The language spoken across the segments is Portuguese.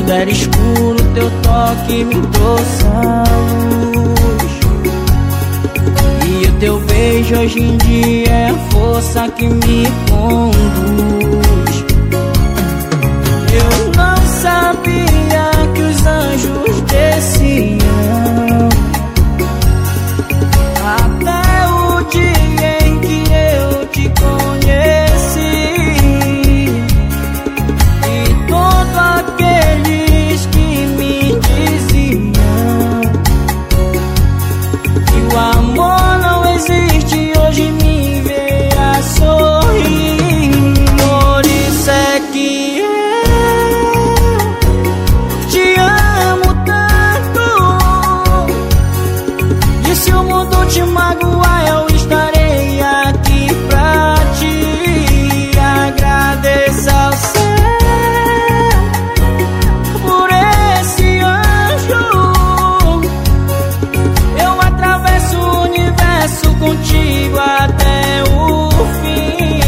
Tudo era escuro, teu toque me trouxe a luz. E o teu beijo hoje em dia é a força que me conduz. Eu não sabia que os anjos desciam até o dia em que eu te conheci. E todos aqueles que me diziam que o amor não existe, hoje me vê a sorrir. Por isso é que eu te amo tanto. E se o mundo te magoar, eu estarei aqui pra te agradecer ao céu por esse anjo. Eu atravesso o universo contigo até o fim.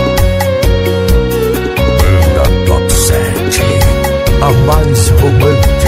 Banda Top 7, a mais romântica